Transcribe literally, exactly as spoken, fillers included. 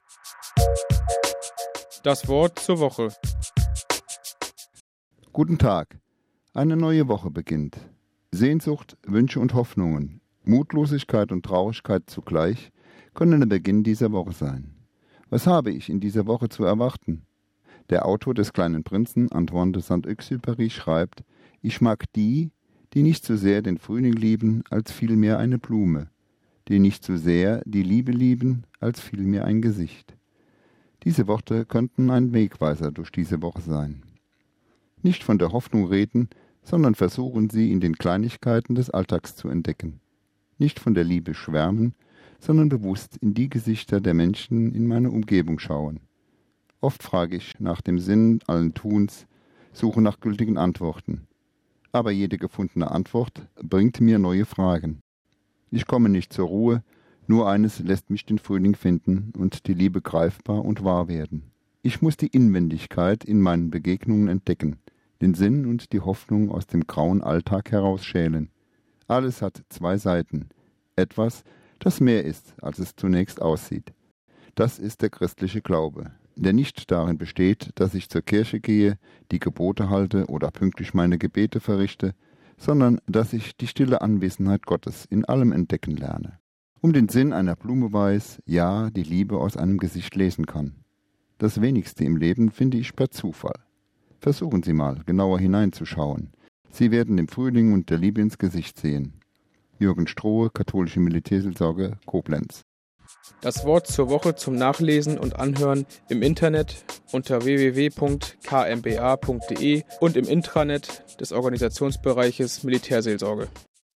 Das Wort zur Woche. Guten Tag. Eine neue Woche beginnt. Sehnsucht, Wünsche und Hoffnungen, Mutlosigkeit und Traurigkeit zugleich können der Beginn dieser Woche sein. Was habe ich in dieser Woche zu erwarten? Der Autor des Kleinen Prinzen, Antoine de Saint-Exupéry, schreibt: Ich mag die, die nicht so sehr den Frühling lieben, als vielmehr eine Blume, die nicht so sehr die Liebe lieben, als vielmehr ein Gesicht. Diese Worte könnten ein Wegweiser durch diese Woche sein. Nicht von der Hoffnung reden, sondern versuchen Sie, in den Kleinigkeiten des Alltags zu entdecken. Nicht von der Liebe schwärmen, sondern bewusst in die Gesichter der Menschen in meiner Umgebung schauen. Oft frage ich nach dem Sinn allen Tuns, suche nach gültigen Antworten. Aber jede gefundene Antwort bringt mir neue Fragen. Ich komme nicht zur Ruhe, nur eines lässt mich den Frühling finden und die Liebe greifbar und wahr werden. Ich muss die Inwendigkeit in meinen Begegnungen entdecken, den Sinn und die Hoffnung aus dem grauen Alltag herausschälen. Alles hat zwei Seiten. Etwas, das mehr ist, als es zunächst aussieht. Das ist der christliche Glaube, der nicht darin besteht, dass ich zur Kirche gehe, die Gebote halte oder pünktlich meine Gebete verrichte, sondern dass ich die stille Anwesenheit Gottes in allem entdecken lerne. Um den Sinn einer Blume weiß, ja, die Liebe aus einem Gesicht lesen kann. Das Wenigste im Leben finde ich per Zufall. Versuchen Sie mal, genauer hineinzuschauen. Sie werden dem Frühling und der Liebe ins Gesicht sehen. Jürgen Strohe, Katholische Militärseelsorge, Koblenz. Das Wort zur Woche zum Nachlesen und Anhören im Internet unter w w w punkt k m b a punkt d e und im Intranet des Organisationsbereiches Militärseelsorge.